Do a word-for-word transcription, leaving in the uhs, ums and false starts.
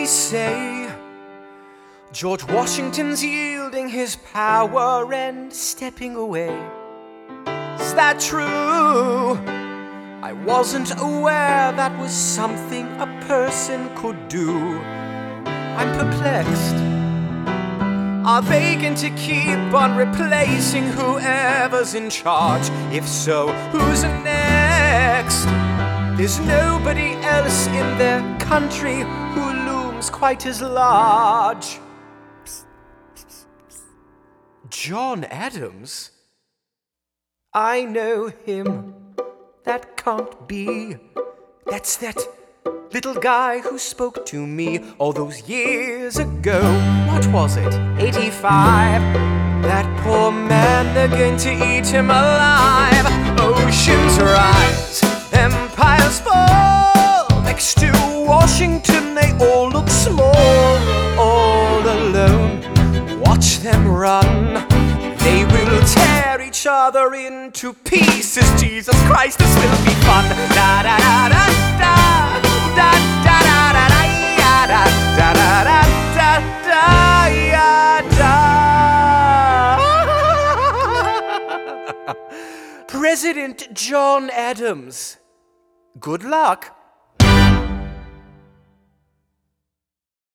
say George Washington's yielding his power and stepping away. Is that true? I wasn't aware that was something a person could do. I'm perplexed. Are they going to keep on replacing whoever's in charge? If so, who's next? There's nobody else in their country who looms quite as large. John Adams? I know him. That can't be. That's that little guy who spoke to me all those years ago. What was it? eighty-five. That poor man, they're going to eat him alive. Oceans rise, empires fall. Next to Washington, they all look small. All alone, watch them run. They will tear each other into pieces. Jesus Christ, this will be fun. Da da da da da da da da da da da da da da da. President John Adams. Good luck.